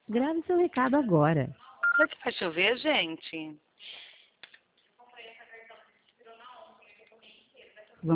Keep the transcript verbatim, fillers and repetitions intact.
Grave seu recado agora. Será que vai chover, gente?